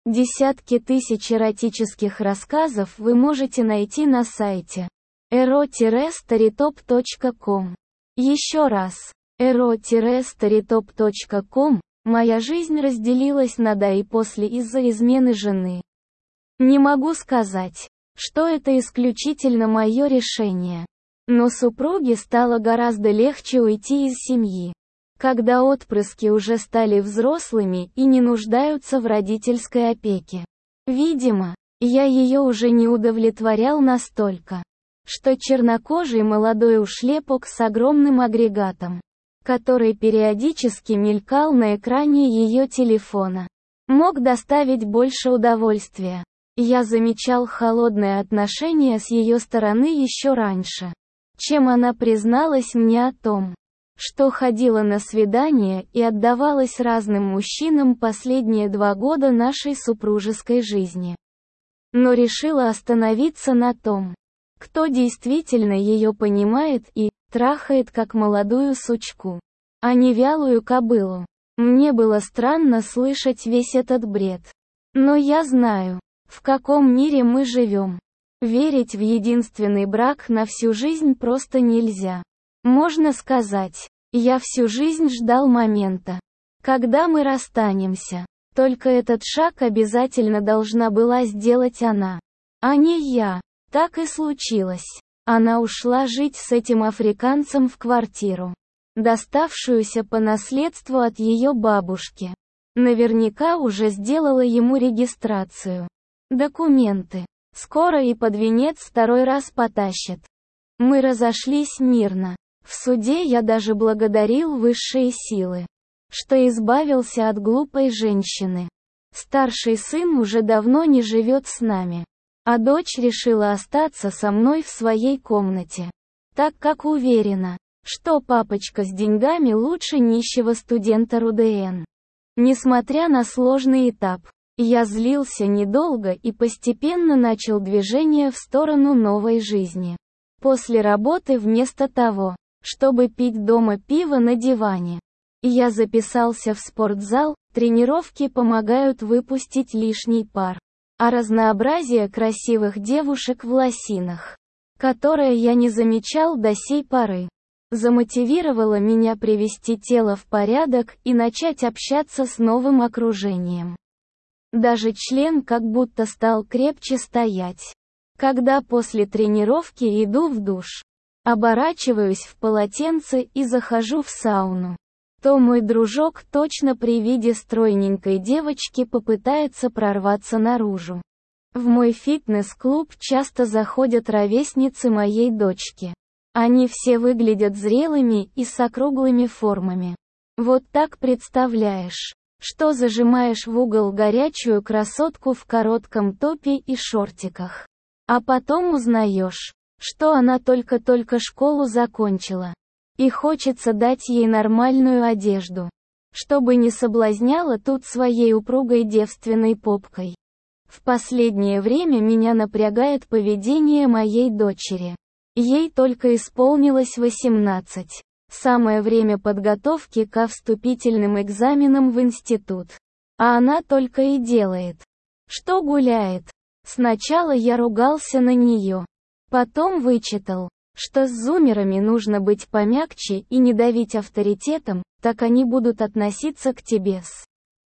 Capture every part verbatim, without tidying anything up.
Десятки тысяч эротических рассказов вы можете найти на сайте эро старитоп точка ком. Еще раз, эро старитоп точка ком. Моя жизнь разделилась на до и после из-за измены жены. Не могу сказать, что это исключительно мое решение. Но супруге стало гораздо легче уйти из семьи, когда отпрыски уже стали взрослыми и не нуждаются в родительской опеке. Видимо, я ее уже не удовлетворял настолько, что чернокожий молодой ушлепок с огромным агрегатом, который периодически мелькал на экране ее телефона, мог доставить больше удовольствия. Я замечал холодное отношение с ее стороны еще раньше, чем она призналась мне о том, что ходила на свидания и отдавалась разным мужчинам последние два года нашей супружеской жизни. Но решила остановиться на том, кто действительно ее понимает и трахает как молодую сучку, а не вялую кобылу. Мне было странно слышать весь этот бред. Но я знаю, в каком мире мы живем. Верить в единственный брак на всю жизнь просто нельзя. Можно сказать, я всю жизнь ждал момента, когда мы расстанемся. Только этот шаг обязательно должна была сделать она, а не я. Так и случилось. Она ушла жить с этим африканцем в квартиру, доставшуюся по наследству от ее бабушки. Наверняка уже сделала ему регистрацию. Документы. Скоро и под венец второй раз потащат. Мы разошлись мирно. В суде я даже благодарил высшие силы, что избавился от глупой женщины. Старший сын уже давно не живет с нами, а дочь решила остаться со мной в своей комнате, так как уверена, что папочка с деньгами лучше нищего студента РУДН. Несмотря на сложный этап, я злился недолго и постепенно начал движение в сторону новой жизни. После работы вместо того, чтобы пить дома пиво на диване, я записался в спортзал. Тренировки помогают выпустить лишний пар, а разнообразие красивых девушек в лосинах, которое я не замечал до сей поры, замотивировало меня привести тело в порядок и начать общаться с новым окружением. Даже член как будто стал крепче стоять. Когда после тренировки иду в душ, оборачиваюсь в полотенце и захожу в сауну, то мой дружок точно при виде стройненькой девочки попытается прорваться наружу. В мой фитнес-клуб часто заходят ровесницы моей дочки. Они все выглядят зрелыми и с округлыми формами. Вот так представляешь, что зажимаешь в угол горячую красотку в коротком топе и шортиках. А потом узнаешь, что она только-только школу закончила. И хочется дать ей нормальную одежду, чтобы не соблазняла тут своей упругой девственной попкой. В последнее время меня напрягает поведение моей дочери. Ей только исполнилось восемнадцать. Самое время подготовки ко вступительным экзаменам в институт. А она только и делает, что гуляет. Сначала я ругался на нее. Потом вычитал, что с зумерами нужно быть помягче и не давить авторитетом, так они будут относиться к тебе с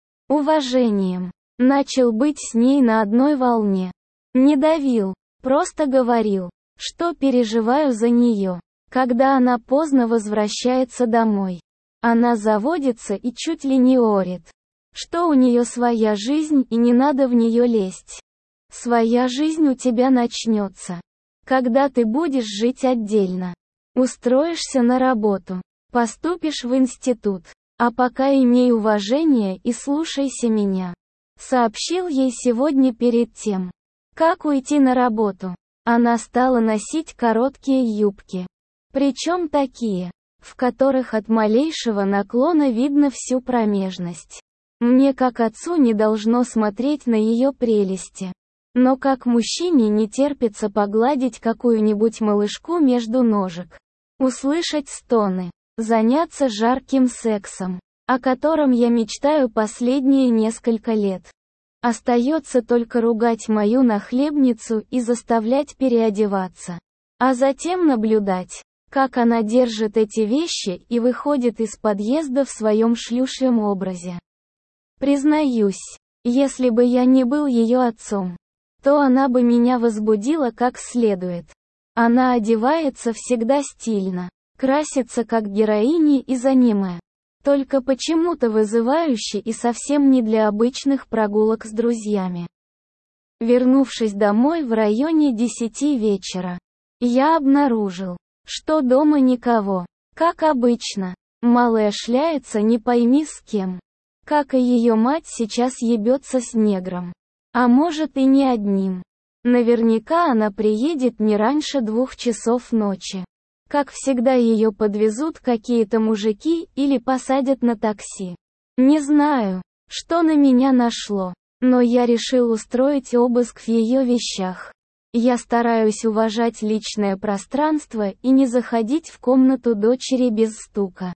уважением. Начал быть с ней на одной волне. Не давил, просто говорил, что переживаю за нее. Когда она поздно возвращается домой, она заводится и чуть ли не орет, что у нее своя жизнь и не надо в нее лезть. Своя жизнь у тебя начнется, когда ты будешь жить отдельно. Устроишься на работу, поступишь в институт, а пока имей уважение и слушайся меня. Сообщил ей сегодня перед тем, как уйти на работу. Она стала носить короткие юбки. Причем такие, в которых от малейшего наклона видно всю промежность. Мне как отцу не должно смотреть на ее прелести. Но как мужчине не терпится погладить какую-нибудь малышку между ножек. Услышать стоны. Заняться жарким сексом, о котором я мечтаю последние несколько лет. Остается только ругать мою нахлебницу и заставлять переодеваться. А затем наблюдать, как она держит эти вещи и выходит из подъезда в своем шлюшьем образе. Признаюсь, если бы я не был ее отцом, то она бы меня возбудила как следует. Она одевается всегда стильно, красится как героини из аниме. Только почему-то вызывающе и совсем не для обычных прогулок с друзьями. Вернувшись домой в районе десяти вечера, я обнаружил, что дома никого. Как обычно, малая шляется не пойми с кем. Как и ее мать сейчас ебется с негром. А может и не одним. Наверняка она приедет не раньше двух часов ночи. Как всегда ее подвезут какие-то мужики или посадят на такси. Не знаю, что на меня нашло, но я решил устроить обыск в ее вещах. Я стараюсь уважать личное пространство и не заходить в комнату дочери без стука.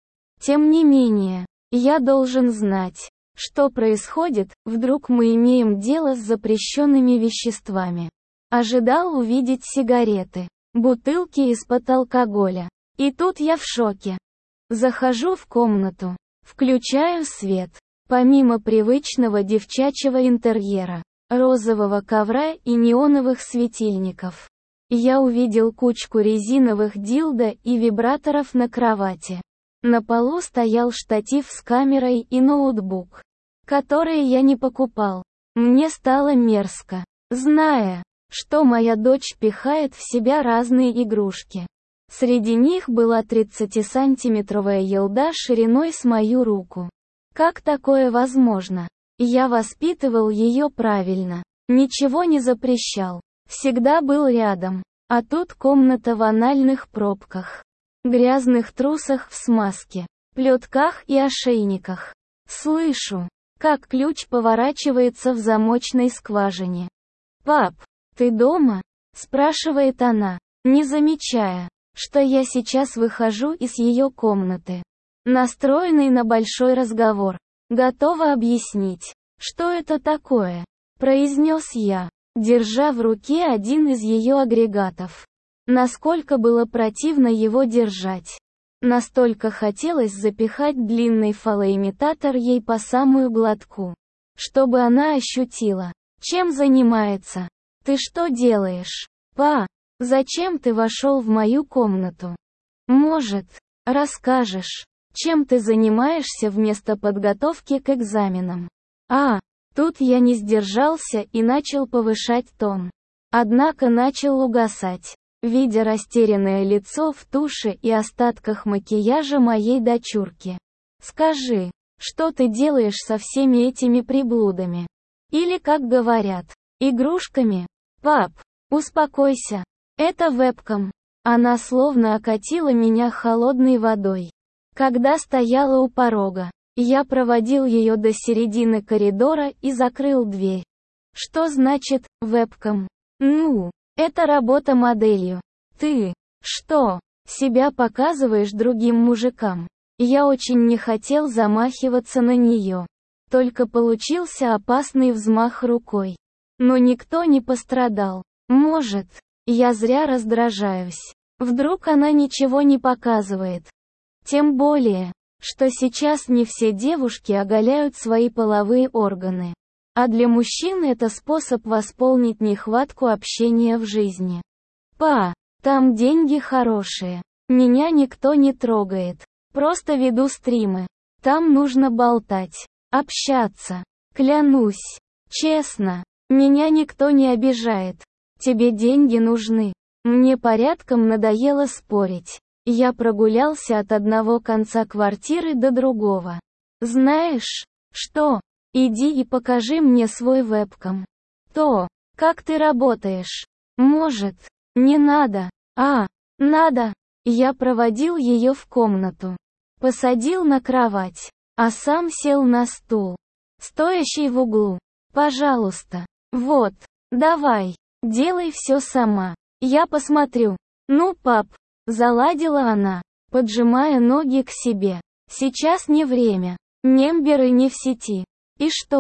Тем не менее, я должен знать, что происходит, вдруг мы имеем дело с запрещенными веществами. Ожидал увидеть сигареты, бутылки из-под алкоголя. И тут я в шоке. Захожу в комнату, включаю свет. Помимо привычного девчачьего интерьера, розового ковра и неоновых светильников, я увидел кучку резиновых дилдо и вибраторов на кровати. На полу стоял штатив с камерой и ноутбук, которые я не покупал. Мне стало мерзко, зная, что моя дочь пихает в себя разные игрушки. Среди них была тридцатисантиметровая елда шириной с мою руку. Как такое возможно? Я воспитывал ее правильно, ничего не запрещал, всегда был рядом. А тут комната в анальных пробках, грязных трусах в смазке, плетках и ошейниках. Слышу, как ключ поворачивается в замочной скважине. «Пап, ты дома?» – спрашивает она, не замечая, что я сейчас выхожу из ее комнаты. Настроенный на большой разговор, готова объяснить, что это такое, произнес я, держа в руке один из ее агрегатов. Насколько было противно его держать. Настолько хотелось запихать длинный фалоимитатор ей по самую глотку, чтобы она ощутила, чем занимается. «Ты что делаешь, па? Зачем ты вошел в мою комнату? Может, расскажешь, чем ты занимаешься вместо подготовки к экзаменам?» А, тут я не сдержался и начал повышать тон. Однако начал угасать, видя растерянное лицо в туши и остатках макияжа моей дочурки. «Скажи, что ты делаешь со всеми этими приблудами? Или, как говорят, игрушками? Пап, успокойся. Это вебкам». Она словно окатила меня холодной водой. Когда стояла у порога, я проводил ее до середины коридора и закрыл дверь. Что значит вебкам? Ну, это работа моделью. Ты, что, себя показываешь другим мужикам? Я очень не хотел замахиваться на нее. Только получился опасный взмах рукой. Но никто не пострадал. Может, я зря раздражаюсь. Вдруг она ничего не показывает. Тем более, что сейчас не все девушки оголяют свои половые органы. А для мужчин это способ восполнить нехватку общения в жизни. «Па, там деньги хорошие. Меня никто не трогает. Просто веду стримы. Там нужно болтать, общаться. Клянусь. Честно. Меня никто не обижает. Тебе деньги нужны». Мне порядком надоело спорить. Я прогулялся от одного конца квартиры до другого. «Знаешь, что? Иди и покажи мне свой вебкам. То, как ты работаешь. Может, не надо. А, надо». Я проводил ее в комнату. Посадил на кровать, а сам сел на стул, стоящий в углу. «Пожалуйста. Вот, давай, делай все сама. Я посмотрю». «Ну, пап», — заладила она, поджимая ноги к себе. «Сейчас не время. Мемберы не в сети. И что,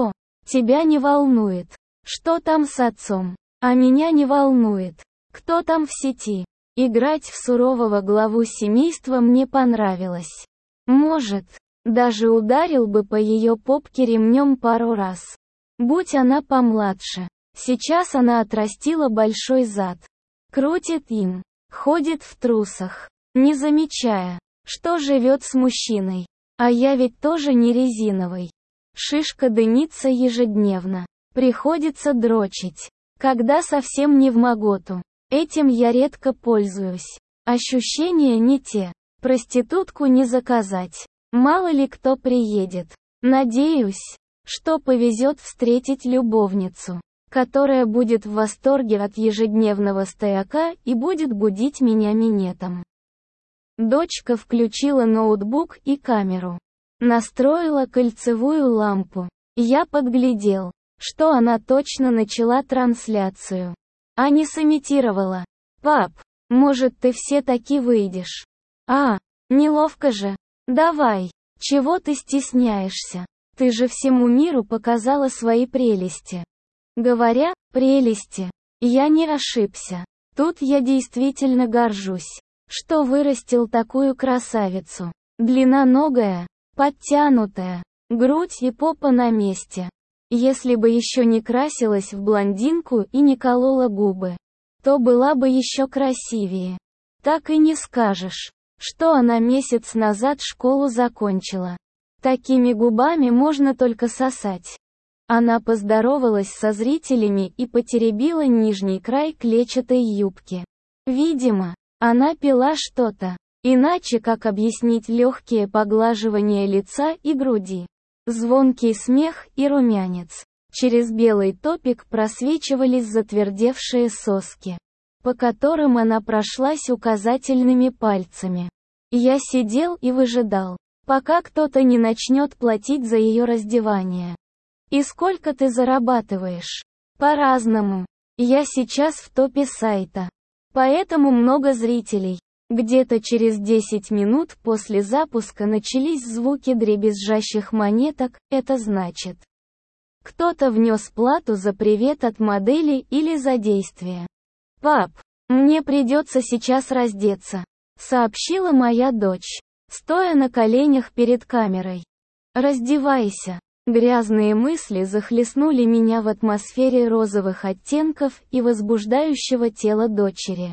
Тебя не волнует, что там с отцом, а меня не волнует, кто там в сети. Играть в сурового главу семейства мне понравилось. Может, даже ударил бы по ее попке ремнем пару раз. Будь она помладше. Сейчас она отрастила большой зад. Крутит им, ходит в трусах, не замечая, что живет с мужчиной. А я ведь тоже не резиновый. Шишка дымится ежедневно. Приходится дрочить, когда совсем не вмоготу. Этим я редко пользуюсь. Ощущения не те. Проститутку не заказать. Мало ли кто приедет. Надеюсь, что повезет встретить любовницу, которая будет в восторге от ежедневного стояка и будет будить меня минетом. Дочка включила ноутбук и камеру. Настроила кольцевую лампу. Я подглядел, что она точно начала трансляцию, а не сымитировала. «Пап, может ты все-таки выйдешь?» «А, неловко же. Давай, чего ты стесняешься? Ты же всему миру показала свои прелести». Говоря «прелести», я не ошибся. Тут я действительно горжусь, что вырастил такую красавицу. Длинноногая, подтянутая, грудь и попа на месте. Если бы еще не красилась в блондинку и не колола губы, то была бы еще красивее. Так и не скажешь, что она месяц назад школу закончила. Такими губами можно только сосать. Она поздоровалась со зрителями и потеребила нижний край клетчатой юбки. Видимо, она пила что-то. Иначе как объяснить легкие поглаживания лица и груди? Звонкий смех и румянец. Через белый топик просвечивались затвердевшие соски, по которым она прошлась указательными пальцами. Я сидел и выжидал, пока кто-то не начнет платить за ее раздевание. «И сколько ты зарабатываешь?» «По-разному. Я сейчас в топе сайта. Поэтому много зрителей». Где-то через десять минут после запуска начались звуки дребезжащих монеток, это значит, кто-то внес плату за привет от модели или за действие. «Пап, мне придется сейчас раздеться», — сообщила моя дочь, стоя на коленях перед камерой. «Раздевайся». Грязные мысли захлестнули меня в атмосфере розовых оттенков и возбуждающего тела дочери.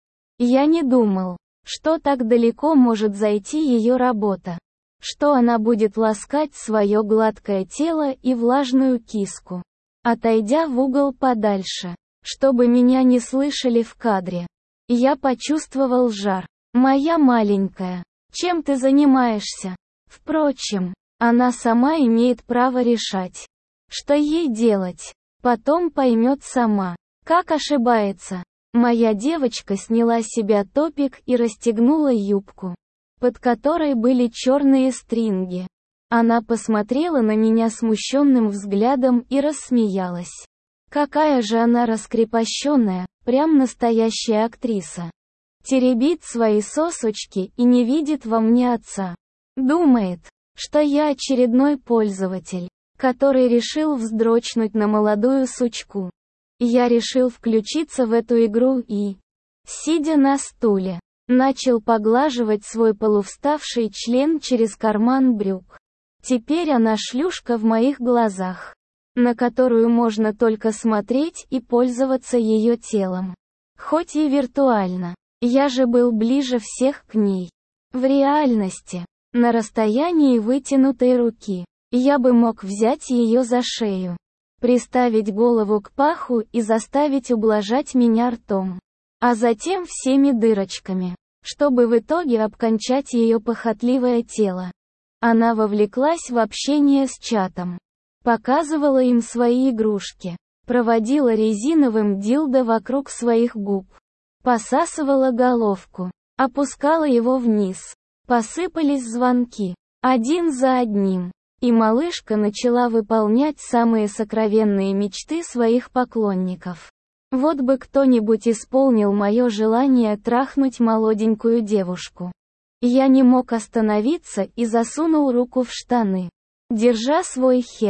Я не думал, что так далеко может зайти ее работа, что она будет ласкать свое гладкое тело и влажную киску, отойдя в угол подальше, чтобы меня не слышали в кадре. Я почувствовал жар. «Моя маленькая, чем ты занимаешься?» Впрочем, она сама имеет право решать, что ей делать. Потом поймет сама, как ошибается. Моя девочка сняла с себя топик и расстегнула юбку, под которой были черные стринги. Она посмотрела на меня смущенным взглядом и рассмеялась. Какая же она раскрепощенная, прям настоящая актриса. Теребит свои сосочки и не видит во мне отца. Думает, что я очередной пользователь, который решил вздрочнуть на молодую сучку. Я решил включиться в эту игру и, сидя на стуле, начал поглаживать свой полувставший член через карман брюк. Теперь она шлюшка в моих глазах, на которую можно только смотреть и пользоваться ее телом. Хоть и виртуально, я же был ближе всех к ней. В реальности, на расстоянии вытянутой руки, я бы мог взять ее за шею, приставить голову к паху и заставить ублажать меня ртом, а затем всеми дырочками, чтобы в итоге обкончать ее похотливое тело. Она вовлеклась в общение с чатом, показывала им свои игрушки, проводила резиновым дилдо вокруг своих губ, посасывала головку, опускала его вниз. Посыпались звонки, один за одним. И малышка начала выполнять самые сокровенные мечты своих поклонников. Вот бы кто-нибудь исполнил мое желание трахнуть молоденькую девушку. Я не мог остановиться и засунул руку в штаны, держа свой хер.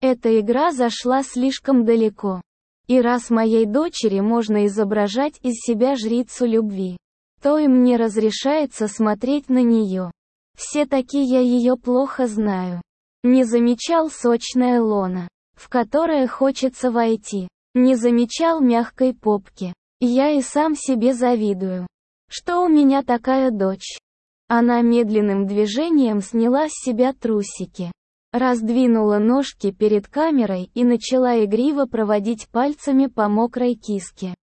Эта игра зашла слишком далеко. И раз моей дочери можно изображать из себя жрицу любви, то и мне разрешается смотреть на нее. Все-таки я ее плохо знаю. Не замечал сочное лоно, в которое хочется войти. Не замечал мягкой попки. Я и сам себе завидую, что у меня такая дочь. Она медленным движением сняла с себя трусики, раздвинула ножки перед камерой и начала игриво проводить пальцами по мокрой киске.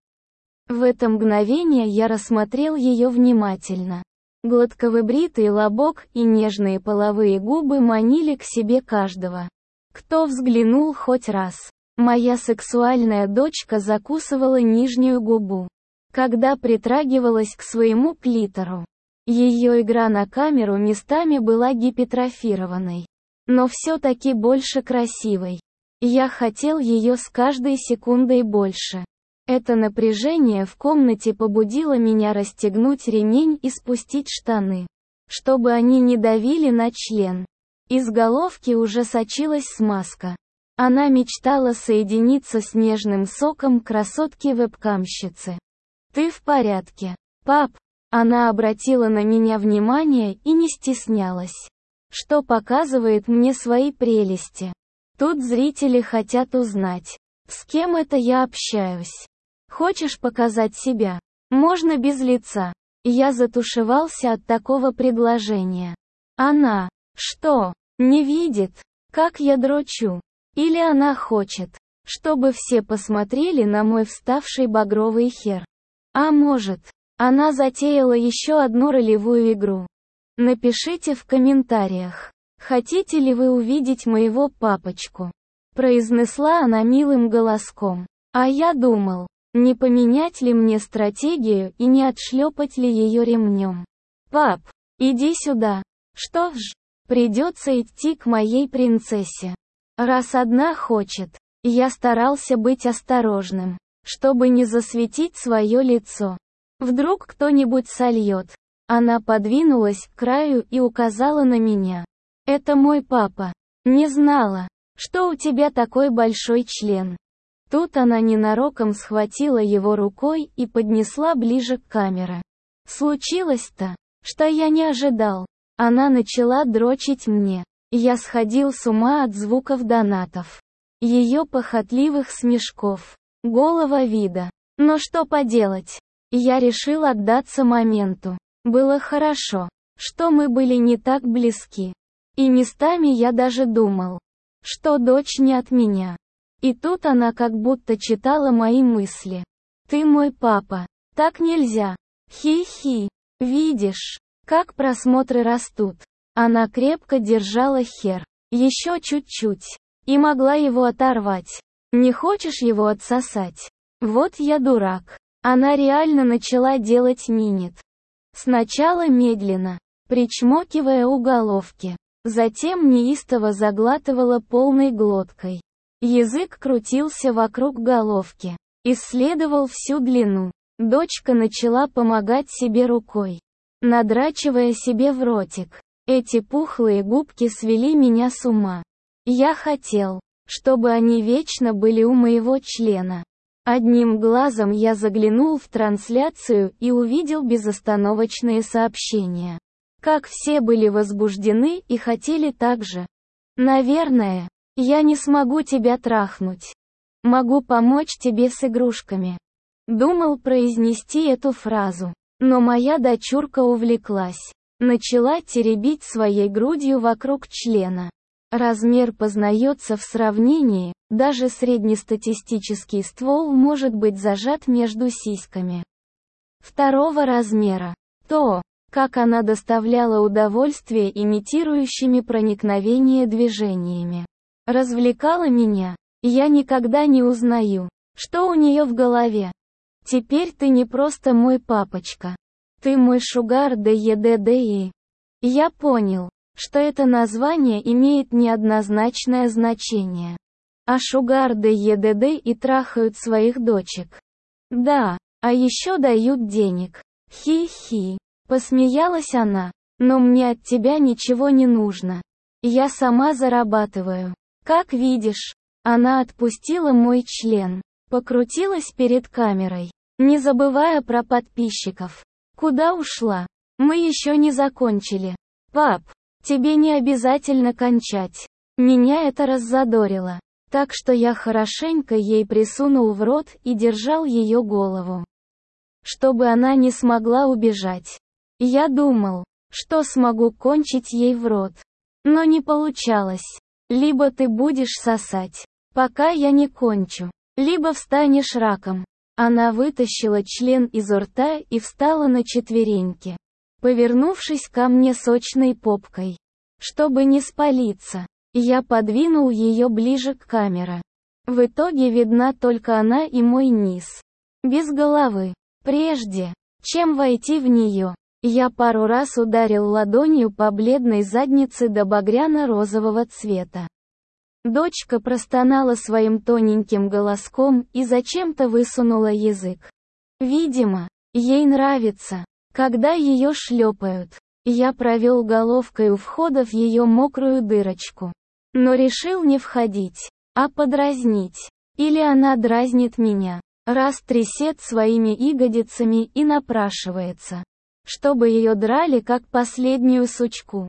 В это мгновение я рассмотрел ее внимательно. Гладковыбритый лобок и нежные половые губы манили к себе каждого, кто взглянул хоть раз. Моя сексуальная дочка закусывала нижнюю губу, когда притрагивалась к своему клитору. Ее игра на камеру местами была гипертрофированной, но все-таки больше красивой. Я хотел ее с каждой секундой больше. Это напряжение в комнате побудило меня расстегнуть ремень и спустить штаны, чтобы они не давили на член. Из головки уже сочилась смазка. Она мечтала соединиться с нежным соком красотки-вебкамщицы. «Ты в порядке, пап?» Она обратила на меня внимание и не стеснялась, что показывает мне свои прелести. Тут зрители хотят узнать, с кем это я общаюсь. Хочешь показать себя? Можно без лица. Я затушевался от такого предложения. Она, что, не видит, как я дрочу? Или она хочет, чтобы все посмотрели на мой вставший багровый хер? А может, она затеяла еще одну ролевую игру? Напишите в комментариях, хотите ли вы увидеть моего папочку? Произнесла она милым голоском. А я думал, не поменять ли мне стратегию и не отшлепать ли ее ремнем? Пап, иди сюда. Что ж, придется идти к моей принцессе. Раз одна хочет. Я старался быть осторожным, чтобы не засветить свое лицо. Вдруг кто-нибудь сольет. Она подвинулась к краю и указала на меня. Это мой папа. Не знала, что у тебя такой большой член. Тут она ненароком схватила его рукой и поднесла ближе к камере. Случилось-то, что я не ожидал. Она начала дрочить мне. Я сходил с ума от звуков донатов, ее похотливых смешков, голого вида. Но что поделать? Я решил отдаться моменту. Было хорошо, что мы были не так близки. И местами я даже думал, что дочь не от меня. И тут она как будто читала мои мысли. Ты мой папа. Так нельзя. Хи-хи. Видишь, как просмотры растут. Она крепко держала хер. Еще чуть-чуть. И могла его оторвать. Не хочешь его отсосать? Вот я дурак. Она реально начала делать минет. Сначала медленно, причмокивая у головки. Затем неистово заглатывала полной глоткой. Язык крутился вокруг головки. Исследовал всю длину. Дочка начала помогать себе рукой, надрачивая себе в ротик. Эти пухлые губки свели меня с ума. Я хотел, чтобы они вечно были у моего члена. Одним глазом я заглянул в трансляцию и увидел безостановочные сообщения. Как все были возбуждены и хотели так же. Наверное, я не смогу тебя трахнуть. Могу помочь тебе с игрушками. Думал произнести эту фразу, но моя дочурка увлеклась. Начала теребить своей грудью вокруг члена. Размер познается в сравнении, даже среднестатистический ствол может быть зажат между сиськами второго размера. То, как она доставляла удовольствие имитирующими проникновение движениями, развлекала меня. Я никогда не узнаю, что у нее в голове. Теперь ты не просто мой папочка. Ты мой шугар дэдди. Я понял, что это название имеет неоднозначное значение. А шугар дэдди и трахают своих дочек. Да, а еще дают денег. Хи-хи. Посмеялась она. Но мне от тебя ничего не нужно. Я сама зарабатываю. Как видишь, она отпустила мой член, покрутилась перед камерой, не забывая про подписчиков. Куда ушла? Мы еще не закончили. Пап, тебе не обязательно кончать. Меня это раззадорило. Так что я хорошенько ей присунул в рот и держал ее голову, чтобы она не смогла убежать. Я думал, что смогу кончить ей в рот. Но не получалось. Либо ты будешь сосать, пока я не кончу, либо встанешь раком. Она вытащила член из рта и встала на четвереньки, повернувшись ко мне сочной попкой. Чтобы не спалиться, я подвинул ее ближе к камере. В итоге видна только она и мой низ. Без головы. Прежде, чем войти в нее, я пару раз ударил ладонью по бледной заднице до багряно-розового цвета. Дочка простонала своим тоненьким голоском и зачем-то высунула язык. Видимо, ей нравится, когда ее шлепают. Я провел головкой у входа в ее мокрую дырочку. Но решил не входить, а подразнить. Или она дразнит меня, раз трясет своими ягодицами и напрашивается, чтобы ее драли как последнюю сучку.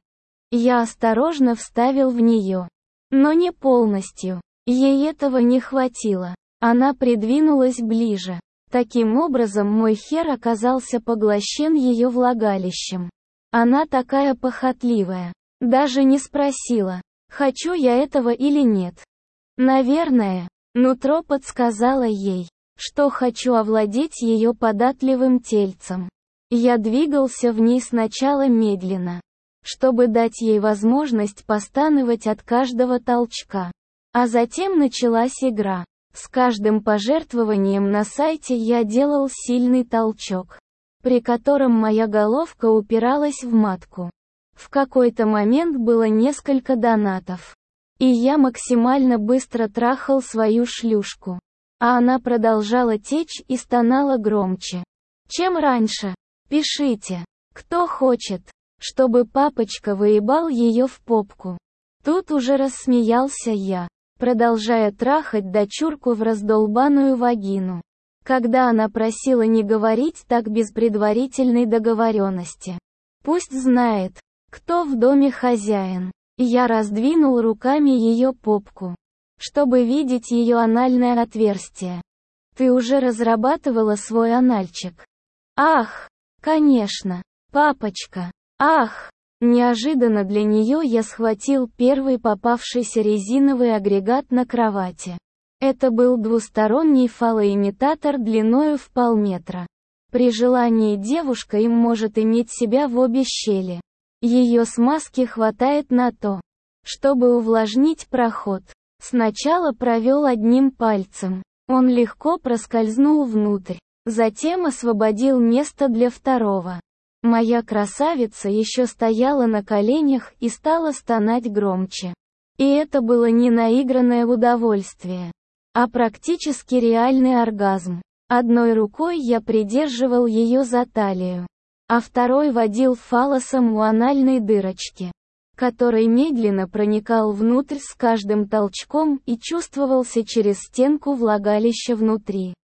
Я осторожно вставил в нее. Но не полностью. Ей этого не хватило. Она придвинулась ближе. Таким образом мой хер оказался поглощен ее влагалищем. Она такая похотливая. Даже не спросила, хочу я этого или нет. Наверное, нутро подсказало ей, что хочу овладеть ее податливым тельцем. Я двигался в ней сначала медленно, чтобы дать ей возможность постановать от каждого толчка. А затем началась игра. С каждым пожертвованием на сайте я делал сильный толчок, при котором моя головка упиралась в матку. В какой-то момент было несколько донатов. И я максимально быстро трахал свою шлюшку. А она продолжала течь и стонала громче, чем раньше. Пишите, кто хочет, чтобы папочка выебал ее в попку. Тут уже рассмеялся я, продолжая трахать дочурку в раздолбаную вагину. Когда она просила не говорить так без предварительной договоренности. Пусть знает, кто в доме хозяин. Я раздвинул руками ее попку, чтобы видеть ее анальное отверстие. Ты уже разрабатывала свой анальчик? Ах, конечно, папочка. Ах! Неожиданно для нее я схватил первый попавшийся резиновый агрегат на кровати. Это был двусторонний фалоимитатор длиною в полметра. При желании девушка им может иметь себя в обе щели. Ее смазки хватает на то, чтобы увлажнить проход. Сначала провел одним пальцем. Он легко проскользнул внутрь. Затем освободил место для второго. Моя красавица еще стояла на коленях и стала стонать громче. И это было не наигранное удовольствие, а практически реальный оргазм. Одной рукой я придерживал ее за талию, а второй водил фаллосом у анальной дырочки, который медленно проникал внутрь с каждым толчком и чувствовался через стенку влагалища внутри.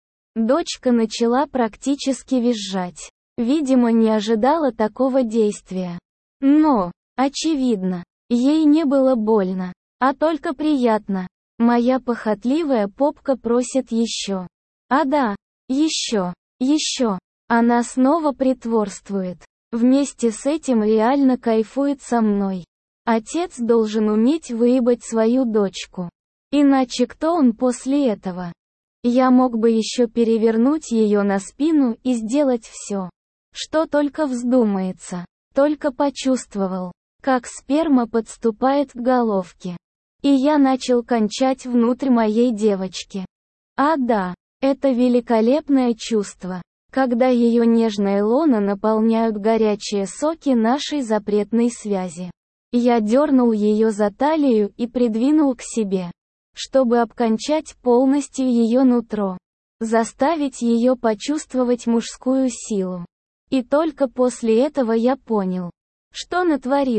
Дочка начала практически визжать. Видимо, не ожидала такого действия. Но, очевидно, ей не было больно, а только приятно. Моя похотливая попка просит еще. А да, еще, еще. Она снова притворствует. Вместе с этим реально кайфует со мной. Отец должен уметь выебать свою дочку. Иначе кто он после этого? Я мог бы еще перевернуть ее на спину и сделать все, что только вздумается. Только почувствовал, как сперма подступает к головке. И я начал кончать внутрь моей девочки. А да, это великолепное чувство, когда ее нежное лоно наполняют горячие соки нашей запретной связи. Я дернул ее за талию и придвинул к себе, чтобы обкончать полностью ее нутро, заставить ее почувствовать мужскую силу. И только после этого я понял, что натворил.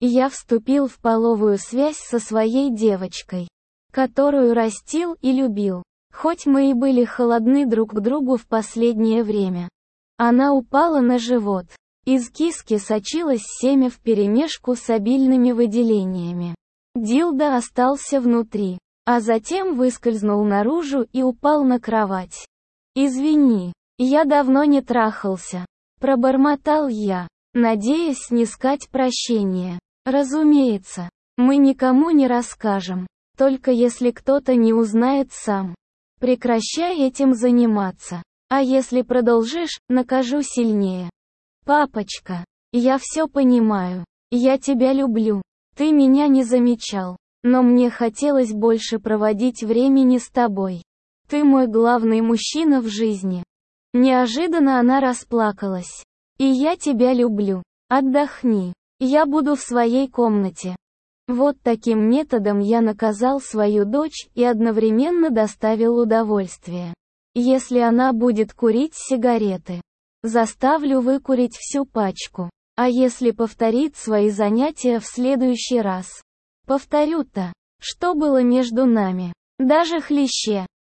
Я вступил в половую связь со своей девочкой, которую растил и любил. Хоть мы и были холодны друг к другу в последнее время. Она упала на живот. Из киски сочилось семя вперемешку с обильными выделениями. Дилдо остался внутри, а затем выскользнул наружу и упал на кровать. «Извини, я давно не трахался», — пробормотал я, надеясь снискать прощение. «Разумеется, мы никому не расскажем, только если кто-то не узнает сам. Прекращай этим заниматься, а если продолжишь, накажу сильнее». «Папочка, я все понимаю, я тебя люблю, ты меня не замечал, но мне хотелось больше проводить времени с тобой. Ты мой главный мужчина в жизни». Неожиданно она расплакалась. «И я тебя люблю. Отдохни. Я буду в своей комнате». Вот таким методом я наказал свою дочь и одновременно доставил удовольствие. Если она будет курить сигареты, заставлю выкурить всю пачку. А если повторит свои занятия в следующий раз, повторю-то, что было между нами. Даже хлеще.